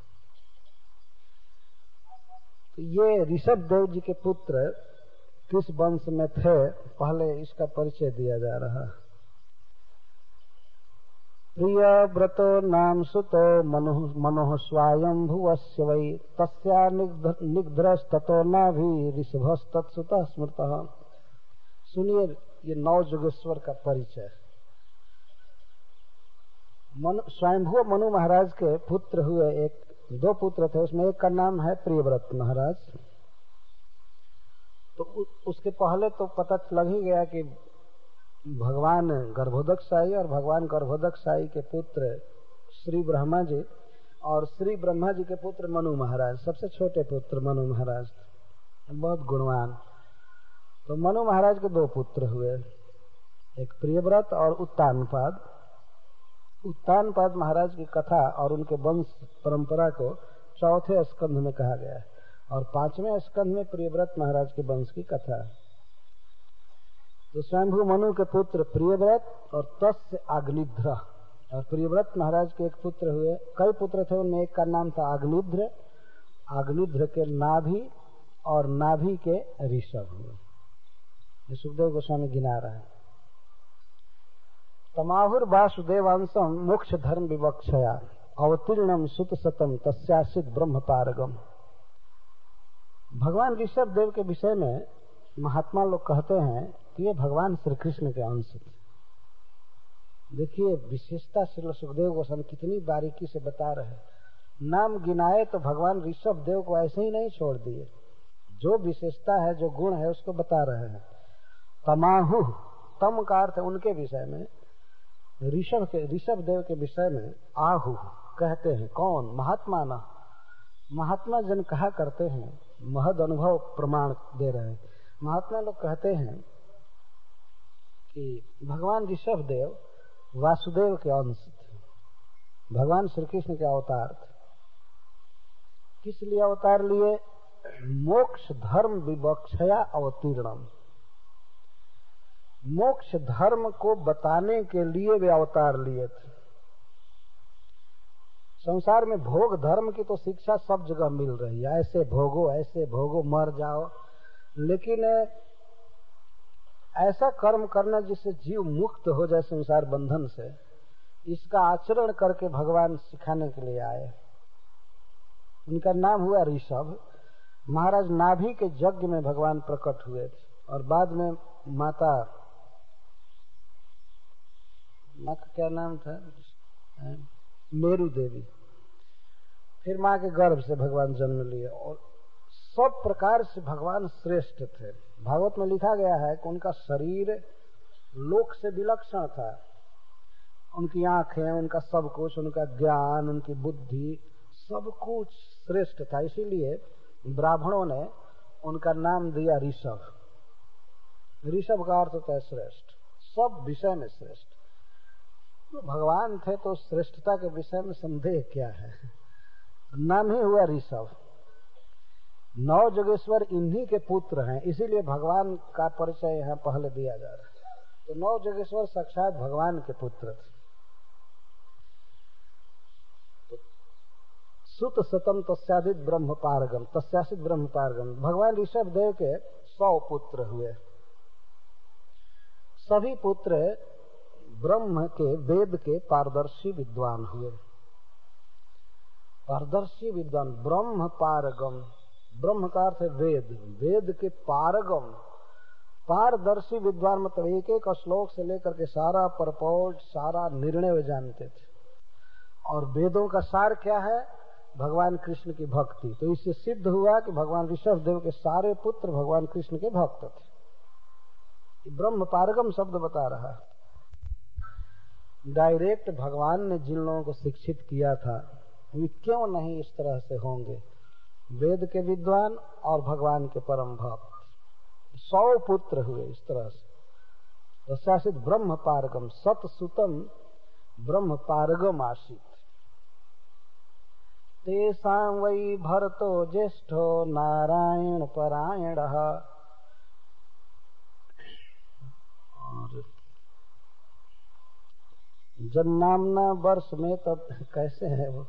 [SPEAKER 1] तो ये ऋषभ देव जी के पुत्र किस वंश में थे, पहले इसका परिचय दिया जा रहा है। प्रिय व्रतो नाम सुतो मनोह स्वायं भुवस्य वै तस्या निग्धस्ततो नाभि ऋषभस्तत्सुतः स्मृतः। सुनिए ये नौ जोगेश्वर का परिचय। स्वयंभू मनु महाराज के पुत्र हुए, एक दो पुत्र थे, उसमें एक का नाम है प्रियव्रत महाराज। तो उ, उसके पहले तो पता लग ही गया कि भगवान गर्भोदक साई और भगवान गर्भोदक साई के पुत्र श्री ब्रह्मा जी और श्री ब्रह्मा जी के पुत्र मनु महाराज, सबसे छोटे पुत्र मनु महाराज, बहुत गुणवान। तो मनु महाराज के दो पुत्र हुए, एक प्रियव्रत और उत्तानपाद। उत्तानपाद महाराज की कथा और उनके वंश परंपरा को चौथे स्कंध में कहा गया है, और पांचवें स्कंध में प्रियव्रत महाराज के वंश की कथा। तो स्वयंभू मनु के पुत्र प्रियव्रत और तस्य अग्निध्र, और प्रियव्रत महाराज के एक पुत्र हुए, कई पुत्र थे, उनमें एक का नाम था अग्निध्र। अग्निध्र के नाभि और नाभि के ऋषभ हुए। ये सुखदेव गोस्वामी गिना रहा है। तमाहुर वासुदेवांशम मोक्ष धर्म विवक्षया अवतीर्णम सुत सतम तस्यासित ब्रह्म पारगम। भगवान ऋषभ देव के विषय में महात्मा लोग कहते हैं कि ये भगवान श्री कृष्ण के अंश थे। देखिए विशेषता श्री सुखदेव गोस्वामी कितनी बारीकी से बता रहे हैं। नाम गिनाए तो भगवान ऋषभ देव को ऐसे ही नहीं छोड़ दिए, जो विशेषता है, जो गुण है, उसको बता रहे हैं। तमाहु, तम का अर्थ है उनके विषय में, ऋषभ के ऋषभ देव के विषय में आहु कहते हैं। कौन? महात्मा ना महात्मा जन कहा करते हैं, महद अनुभव प्रमाण दे रहे हैं। महात्मा लोग कहते हैं कि भगवान ऋषभ देव वासुदेव के अंश थे, भगवान श्री कृष्ण के अवतार थे। किस लिए अवतार लिए? मोक्ष धर्म विवक्षया अवतीर्णम। मोक्ष धर्म को बताने के लिए वे अवतार लिए थे। संसार में भोग धर्म की तो शिक्षा सब जगह मिल रही है, ऐसे भोगो, ऐसे भोगो, मर जाओ, लेकिन ऐसा कर्म करना जिससे जीव मुक्त हो जाए संसार बंधन से, इसका आचरण करके भगवान सिखाने के लिए आए। उनका नाम हुआ ऋषभ। महाराज नाभि के यज्ञ में भगवान प्रकट हुए थे, और बाद में माता, माँ का क्या नाम था? मेरु देवी। फिर माँ के गर्भ से भगवान जन्म लिए, और सब प्रकार से भगवान श्रेष्ठ थे। भागवत में लिखा गया है कि उनका शरीर लोक से विलक्षण था। उनकी आंखें, उनका सब कुछ, उनका ज्ञान, उनकी बुद्धि, सब कुछ श्रेष्ठ था। इसीलिए ब्राह्मणों ने उनका नाम दिया ऋषभ। ऋषभ का अर्थ होता है श्रेष्ठ, सब विषय में श्रेष्ठ। तो भगवान थे तो श्रेष्ठता के विषय में संदेह क्या है? नाम ही हुआ ऋषभ। नौ जोगेश्वर इन्हीं के पुत्र हैं, इसीलिए भगवान का परिचय यहाँ पहले दिया जा रहा है। तो नौ जोगेश्वर साक्षात भगवान के पुत्र थे। तो सुत सतम तस्यासित ब्रह्म पारगम, तस्यासित ब्रह्म पारगम। भगवान ऋषभ देव के सौ पुत्र हुए। सभी पुत्र ब्रह्म के, वेद के पारदर्शी विद्वान हुए। पारदर्शी विद्वान, ब्रह्म पारगम। ब्रह्म का अर्थ है वेद, वेद के पारगम। पारदर्शी विद्वान मतलब एक एक श्लोक से लेकर के सारा परपोर्ट, सारा निर्णय वे जानते थे। और वेदों का सार क्या है? भगवान कृष्ण की भक्ति। तो इससे सिद्ध हुआ कि भगवान ऋषभ देव के सारे पुत्र भगवान कृष्ण के भक्त थे। ब्रह्म पारगम शब्द बता रहा है। डायरेक्ट भगवान ने जिन लोगों को शिक्षित किया था, वे क्यों नहीं इस तरह से होंगे? वेद के विद्वान और भगवान के परम भक्त। सौ पुत्र हुए इस तरह से। शासित ब्रह्म पारगम, सत सुतम ब्रह्म पारगम आशित। तेषां वै भरतो ज्येष्ठो नारायण परायणः। और जन्नामना वर्ष में तब कैसे है वो,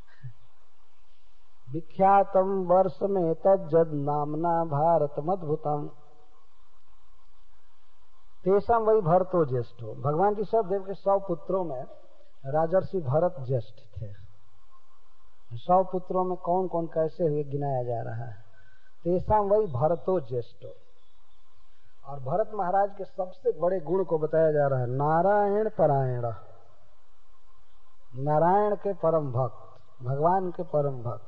[SPEAKER 1] विख्यातम वर्ष में तज्जद नामना भारतमद्भुतम। तेषां वै भरतो ज्येष्ठो, भगवान ऋषभ देव के सौ पुत्रों में राजर्षि भरत ज्येष्ठ थे। सौ पुत्रों में कौन कौन कैसे हुए गिनाया जा रहा है। तेषां वै भरतो ज्येष्ठो, और भरत महाराज के सबसे बड़े गुण को बताया जा रहा है, नारायण परायण, नारायण के परम भक्त, भगवान के परम भक्त।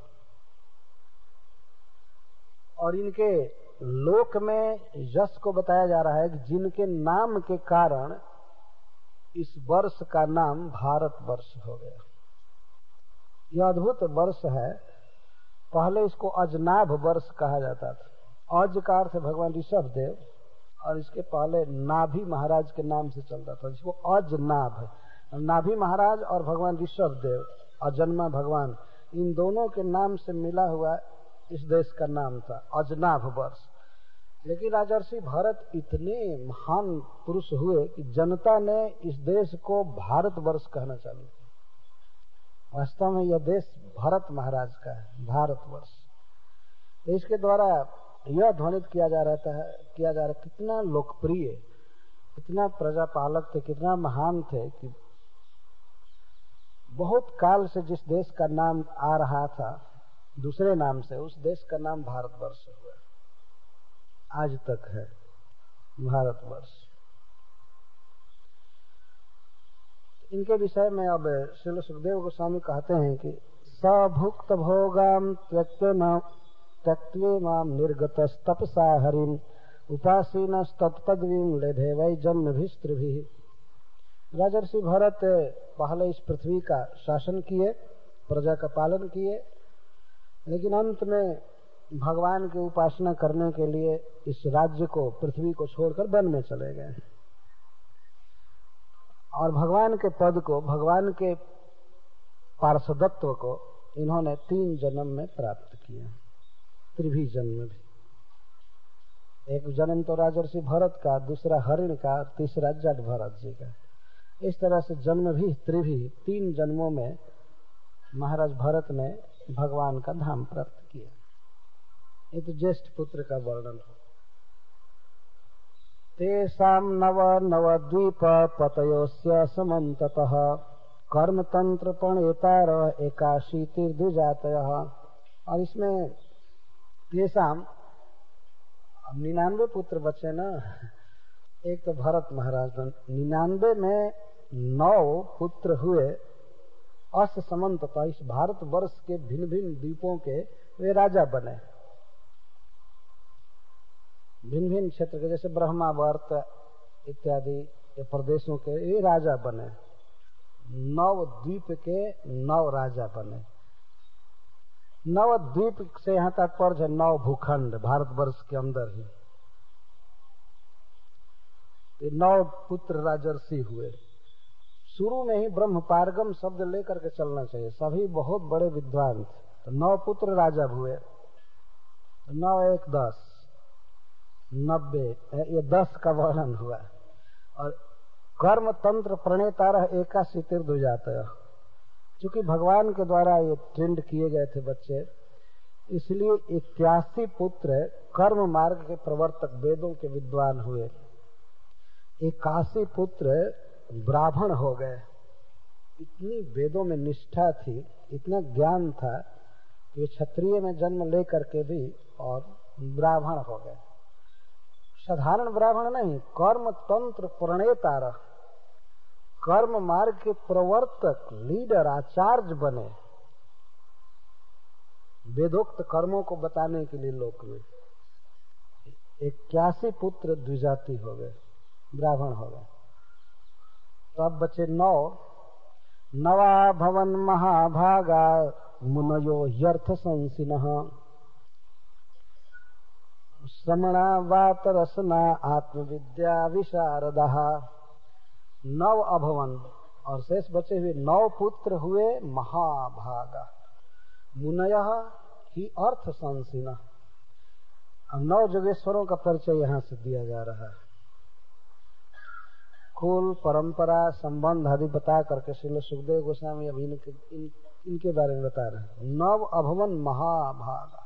[SPEAKER 1] और इनके लोक में यश को बताया जा रहा है कि जिनके नाम के कारण इस वर्ष का नाम भारत वर्ष हो गया। यह अद्भुत वर्ष है। पहले इसको अजनाभ वर्ष कहा जाता था। अज का अर्थ भगवान ऋषभ देव, और इसके पहले नाभि महाराज के नाम से चलता था, जिसको अजनाभ है। नाभि महाराज और भगवान ऋषभ देव, अजन्मा भगवान, इन दोनों के नाम से मिला हुआ इस देश का नाम था अजनाभ वर्ष। लेकिन राजर्षि भरत इतने महान पुरुष हुए कि जनता ने इस देश को भारत वर्ष कहना चालू किया। वास्तव में यह देश भरत महाराज का है, भारत वर्ष। इसके द्वारा यह ध्वनित किया जा रहता है किया जा रहा कितना लोकप्रिय, कितना प्रजापालक थे, कितना महान थे कि बहुत काल से जिस देश का नाम आ रहा था दूसरे नाम से, उस देश का नाम भारतवर्ष हुआ, आज तक है भारतवर्ष। इनके विषय में अब श्रील सुखदेव गोस्वामी कहते हैं कि सभुक्त भोगाम त्यक्तेन त्यक्त्वे माम निर्गतस्तपसा हरिम उपासीन तत्तद्वीं लेधे वै जन्मभिस्त्रिभिः। राजर्षि भरत पहले इस पृथ्वी का शासन किए, प्रजा का पालन किए, लेकिन अंत में भगवान की उपासना करने के लिए इस राज्य को, पृथ्वी को छोड़कर वन में चले गए, और भगवान के पद को, भगवान के पार्षदत्व को इन्होंने तीन जन्म में प्राप्त किया, त्रिभी जन्म भी। एक जन्म तो राजर्षि भरत का, दूसरा हरिण का, तीसरा जट भरत जी का। इस तरह से जन्म भी त्रिभी, तीन जन्मों में महाराज भरत ने भगवान का धाम प्राप्त किया। ये तो ज्येष्ठ पुत्र का वर्णन है। तेषां नव नवद्वीप पतयोस्य समन्ततः कर्म तंत्र प्रणेतार एकाशीतिर्द्विजातयः। और इसमें तेषां निन्यानवे पुत्र बचे ना, एक तो भरत महाराज, निन्यानवे में नौ पुत्र हुए अस समन्ततः, इस भारत वर्ष के भिन्न भिन्न द्वीपों के वे राजा बने, भिन्न भिन्न क्षेत्र के, जैसे ब्रह्मावर्त इत्यादि प्रदेशों के ये राजा बने। नव द्वीप के नौ राजा बने। नव द्वीप से यहाँ तात्पर्य है नौ भूखंड, भारतवर्ष के अंदर ही ये नौ पुत्र राजर्षि हुए। शुरू में ही ब्रह्म पारगम शब्द लेकर के चलना चाहिए, सभी बहुत बड़े विद्वान थे। तो नौ पुत्र राजा हुए, नौ एक दस, नब्बे, ये दस का वर्णन हुआ। और कर्म तंत्र प्रणेतार एकाशीतिर्द्विजातयः, चूंकि भगवान के द्वारा ये ट्रेंड किए गए थे बच्चे, इसलिए इक्यासी पुत्र कर्म मार्ग के प्रवर्तक, वेदों के विद्वान हुए। इक्यासी पुत्र ब्राह्मण हो गए। इतनी वेदों में निष्ठा थी, इतना ज्ञान था कि वे क्षत्रिय में जन्म लेकर के भी और ब्राह्मण हो गए। साधारण ब्राह्मण नहीं, कर्म तंत्र प्रणेतार, कर्म मार्ग के प्रवर्तक, लीडर, आचार्य बने, वेदोक्त कर्मों को बताने के लिए लोक में। इक्यासी पुत्र द्विजाति हो गए, ब्राह्मण हो गए। तो अब बचे नौ। नवा भवन महाभागा मुनयो ह्यर्थ संसिनः श्रमणा वात रसना आत्मविद्या विशारदः। नव अभवन, और शेष बचे हुए नौ पुत्र हुए महाभागा। मुनयः ही अर्थ संसिना। अब नौ योगेश्वरों का परिचय यहाँ से दिया जा रहा है। कुल, परंपरा, संबंध आदि बता करके श्रील सुखदेव गोस्वामी अभी इनके, इन, इनके बारे में बता रहे हैं। नव अभवन महाभागा,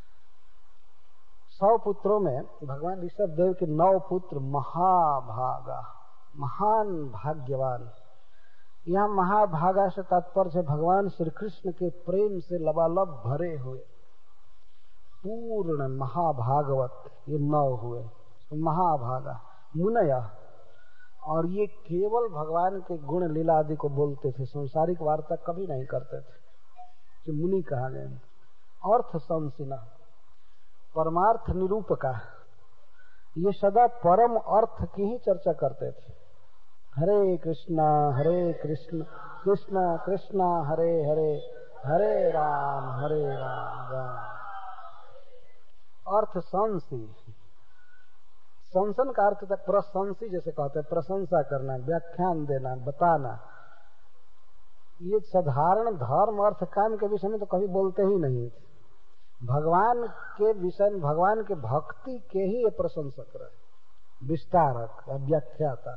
[SPEAKER 1] सौ पुत्रों में भगवान ऋषभ देव के नौ पुत्र महाभागा, महान भाग्यवान। यहाँ महाभागा से तात्पर्य है भगवान श्री कृष्ण के प्रेम से लबालब भरे हुए पूर्ण महाभागवत, ये नौ हुए तो महाभागा। मुनया, और ये केवल भगवान के गुण लीला आदि को बोलते थे, संसारिक वार्ता कभी नहीं करते थे, जो मुनि कहा गए। अर्थ संसिना, परमार्थ निरूपका, ये सदा परम अर्थ की ही चर्चा करते थे। हरे कृष्णा हरे कृष्ण कृष्ण कृष्ण हरे हरे, हरे राम हरे राम राम। अर्थ संसी, संसन का अर्थ था प्रशंसी, जैसे कहते हैं प्रशंसा करना, व्याख्यान देना, बताना। ये साधारण धर्म अर्थ काम के विषय में तो कभी बोलते ही नहीं थे। भगवान के विषय में, भगवान के भक्ति के ही ये प्रशंसक रहे, विस्तारक, व्याख्याता।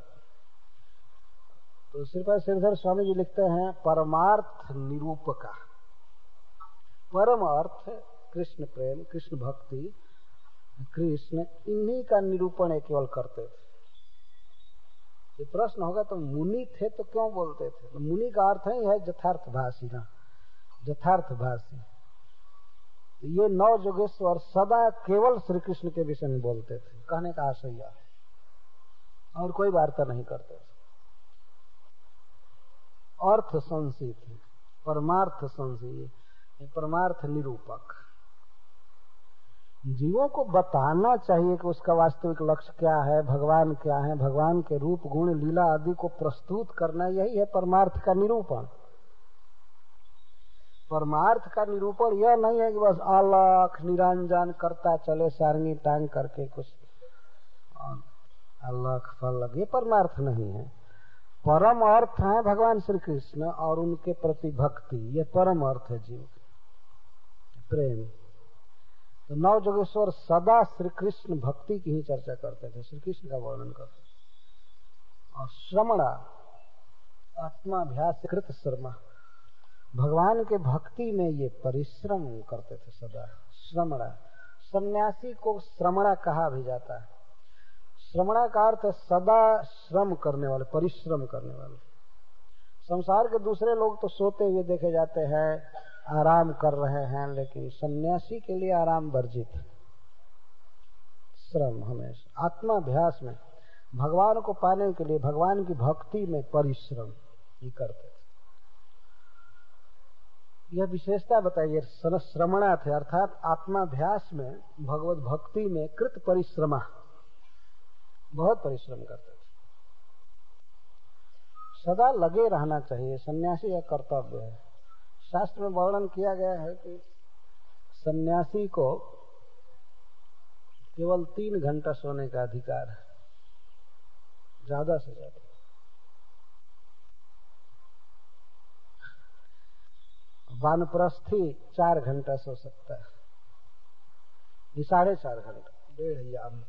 [SPEAKER 1] तो श्रीपाद श्रीधर स्वामी जी लिखते हैं परमार्थ निरूपका, परम अर्थ कृष्ण प्रेम, कृष्ण भक्ति, कृष्ण, इन्हीं का निरूपण केवल करते थे। ये प्रश्न होगा तो मुनि थे तो क्यों बोलते थे? तो मुनि का अर्थ ही है यथार्थभाषी, ना यथार्थभाषी। ये नौ योगेश्वर सदा केवल श्री कृष्ण के विषय में बोलते थे, कहने का आशय है, और कोई वार्ता नहीं करते थे। अर्थ संसी थे, परमार्थ संसी, परमार्थ निरूपक। जीवों को बताना चाहिए कि उसका वास्तविक लक्ष्य क्या है, भगवान क्या है, भगवान के रूप गुण लीला आदि को प्रस्तुत करना, यही है परमार्थ का निरूपण। परमार्थ का निरूपण यह नहीं है कि बस अलख निरंजन करता चले सारंगी टांग करके कुछ अलख फलक, ये परमार्थ नहीं है। परम अर्थ है भगवान श्री कृष्ण और उनके प्रति भक्ति, ये परम अर्थ है जीव प्रेम। तो नौ योगेश्वर सदा श्री कृष्ण भक्ति की ही चर्चा करते थे, श्री कृष्ण का वर्णन करते थे। और श्रमणा, आत्माभ्यास कृत श्रमा, भगवान के भक्ति में ये परिश्रम करते थे सदा। श्रमणा, सन्यासी को श्रमणा कहा भी जाता है। श्रमणा का अर्थ सदा श्रम करने वाले, परिश्रम करने वाले। संसार के दूसरे लोग तो सोते हुए देखे जाते हैं, आराम कर रहे हैं, लेकिन सन्यासी के लिए आराम वर्जित है। श्रम हमेशा आत्माभ्यास में, भगवान को पाने के लिए, भगवान की भक्ति में परिश्रम ही करते थे। यह विशेषता बताइए, श्रमणा थे, अर्थात आत्माभ्यास में, भगवत भक्ति में कृत परिश्रमा, बहुत परिश्रम करते थे। सदा लगे रहना चाहिए, सन्यासी का कर्तव्य है। शास्त्र में वर्णन किया गया है कि सन्यासी को केवल तीन घंटा सोने का अधिकार है, ज्यादा से ज्यादा। वानप्रस्थी चार घंटा सो सकता है, ये साढ़े चार घंटा, डेढ़ याम।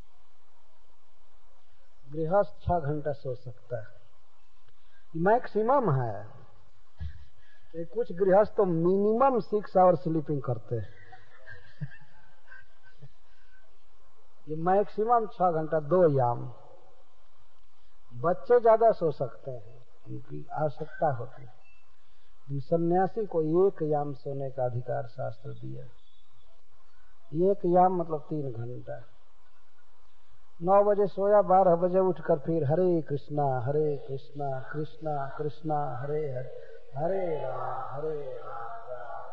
[SPEAKER 1] गृहस्थ छह घंटा सो सकता है, मैक्सिमम है। कुछ गृहस्थ तो मिनिमम सिक्स आवर स्लीपिंग करते हैं, ये मैक्सिमम छह घंटा, दो याम। बच्चे ज्यादा सो सकते हैं, उनकी आवश्यकता होती है। सन्यासी को एक याम सोने का अधिकार शास्त्र दिया। एक याम मतलब तीन घंटा। नौ बजे सोया, बारह बजे उठकर फिर हरे कृष्णा हरे कृष्णा कृष्णा कृष्णा हरे हरे, हरे राम हरे राम।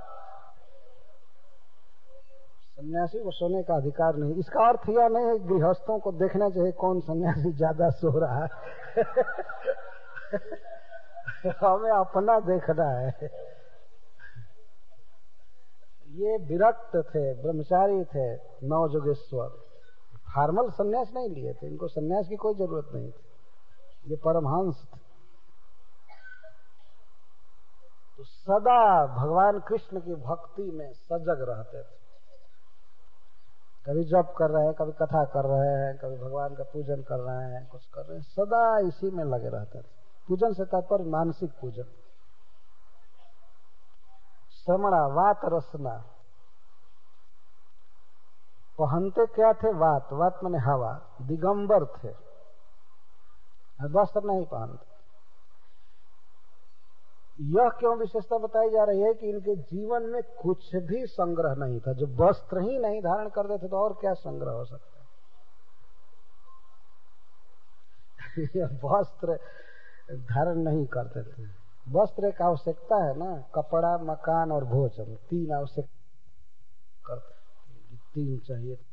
[SPEAKER 1] सन्यासी को सोने का अधिकार नहीं। इसका अर्थ यह नहीं है गृहस्थों को देखना चाहिए कौन सन्यासी ज्यादा सो रहा है हमें अपना देखना है। ये विरक्त थे, ब्रह्मचारी थे नौ योगेश्वर, फार्मल सन्यास नहीं लिए थे, इनको सन्यास की कोई जरूरत नहीं थी, ये परमहंस थे। तो सदा भगवान कृष्ण की भक्ति में सजग रहते थे। कभी जप कर रहे हैं, कभी कथा कर रहे हैं, कभी भगवान का पूजन कर रहे हैं, कुछ कर रहे हैं, सदा इसी में लगे रहते थे। पूजन से तात्पर्य मानसिक पूजन। श्रमणा वात रसना, पहनते क्या थे? वात, वात माने हवा, दिगंबर थे, वस्त्र नहीं पहनते। यह क्यों विशेषता बताई जा रही है कि इनके जीवन में कुछ भी संग्रह नहीं था। जो वस्त्र ही नहीं धारण करते थे तो और क्या संग्रह हो सकता है? वस्त्र धारण नहीं करते थे। वस्त्र एक आवश्यकता है ना, कपड़ा, मकान और भोजन, तीन आवश्यक करते, तीन चाहिए।